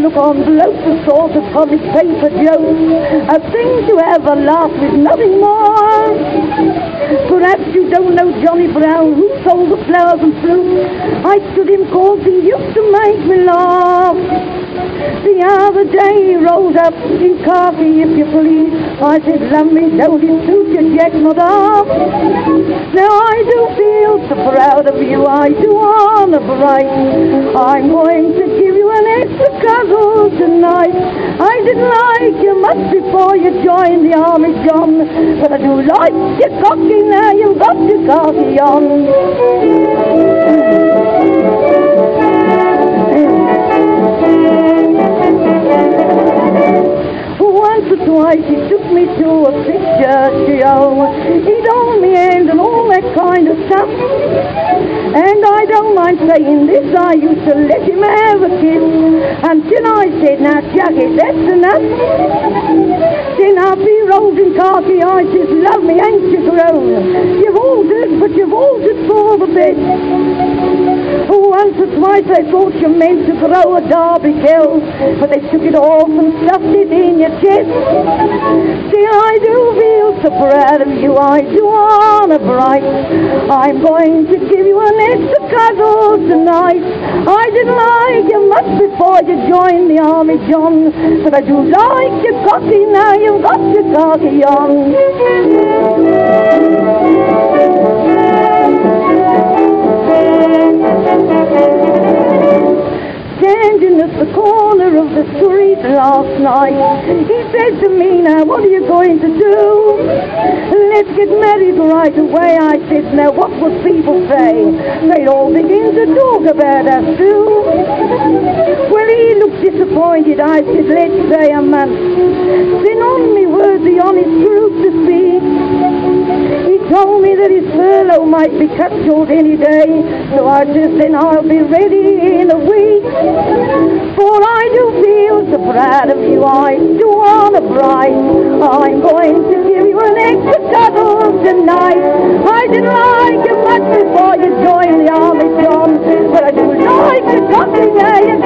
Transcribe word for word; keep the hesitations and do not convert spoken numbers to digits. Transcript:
look on blows the sort of comic paper joke. A thing to have a laugh with, nothing more. Perhaps you don't know Johnny Brown, who sold the flowers and fruit. I stood him cause he used to make me laugh. The other day he rolled up in khaki, if you please. I said, love me, don't it suit you, Jack, not half. Now I do feel so proud of you, I do honor bright. I'm going to give you an extra cuddle tonight. I didn't like you much before you joined the army, John, but I do like you cocky now you've got your khaki on. Once or twice he took me to a picture show. He'd hold me hand and all that kind of stuff. And I don't mind saying this, I used to let him have a kiss until I said, now Jackie, that's enough. Then up he rolls in khaki, I says, love me, ain't you grown? You've altered, but you've altered for the best. Once or twice I thought you meant to grow a derby kill, but they took it off and stuffed it in your chest. Still I do feel so proud of you, I do honor bright. I'm going to give you an extra cuddle tonight. I didn't like you much before you joined the army, John, but I do like you cocky now you've got your khaki on. Standing at the corner of the street last night, he said to me, now what are you going to do? Let's get married right away. I said, now what would people say? They'd all begin to talk about us too. Well, he looked disappointed. I said, let's say a month. Then on me word the honest truth to speak, he told me that his furlough might be cut short any day. So I said, then I'll be ready in a week. For I do feel so proud of you, I do honor bright. I'm going to give you an extra cuddle tonight. I didn't like you much before you joined the army, John, but I do like you talking, yeah, you